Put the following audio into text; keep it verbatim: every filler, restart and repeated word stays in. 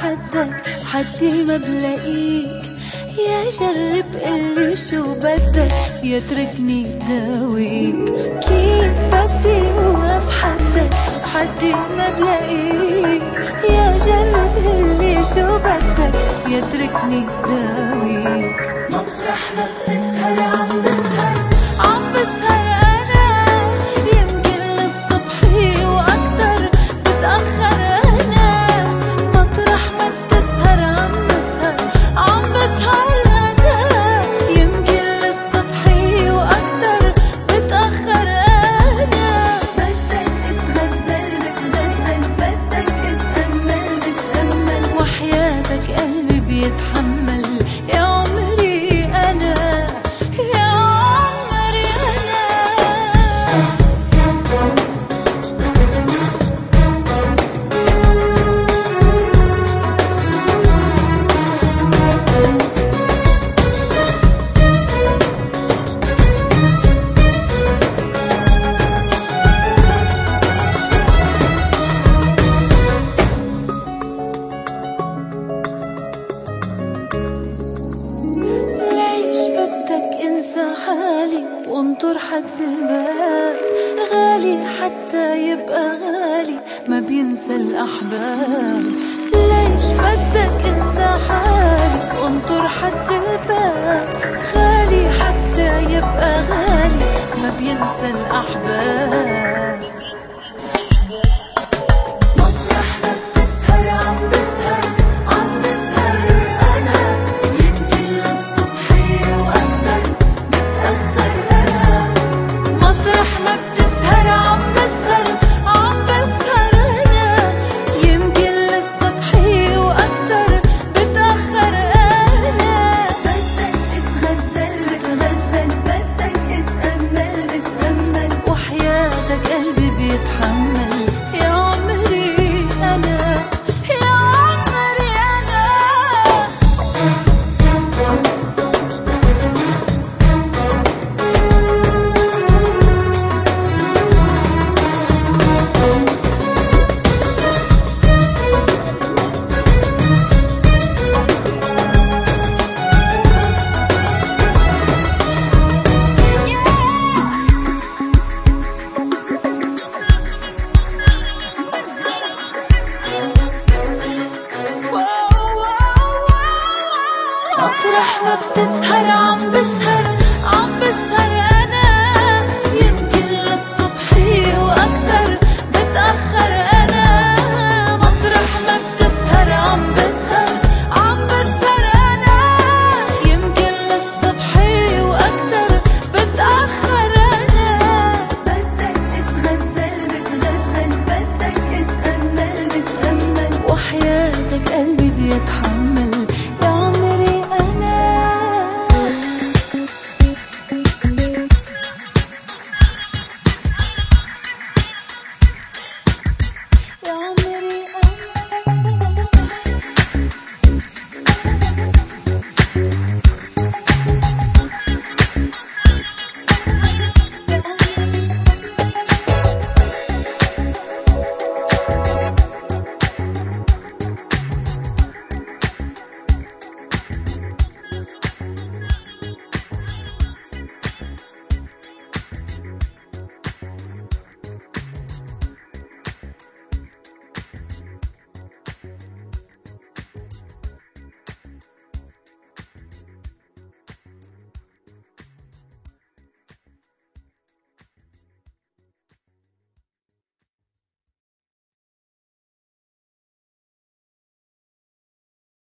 حدك حدي ما بلاقيك. يا جرب قلي شو بدك يتركني داويك. كيف بدي اوقف حدك حدي ما بلاقيك. يا جرب قلي شو بدك يتركني داويك. مطرح ما بتسهر عم بسهر عم بسهر انا. يمكن للصبح واكتر بتأخر انا. مطرح ما بتسهر عم بسهر عم بسهر انا. يمكن للصبح واكتر بتأخر انا. بدك تتغزل بتغزل بدك تتأمل بتأمل. وحياتك قلبي بيتحمل يا عمري انا يا عمري انا. ليش بدك انسى حالي وانطر حد الباب. غالي حتى يبقى غالي ما بينسى الأحباب. ليش بدك انسى حالي وانطر حد الباب. غالي حتى يبقى غالي ما بينسى الأحباب. مطرح ما بتسهر عم بسهر عم بسهر أنا. يمكن للصبح وأكتر بتأخر أنا. مطرح ما بتسهر عم بسهر عم بسهر أنا. يمكن للصبح وأكتر بتأخر أنا. بدك تتغزل بتغزل بدك تتأمل بتأمل. وحياتك قلبي بيتحمل يا عمري أنا يا عمري أنا. مطرح ما بتسهر عم بسهر عم بسهر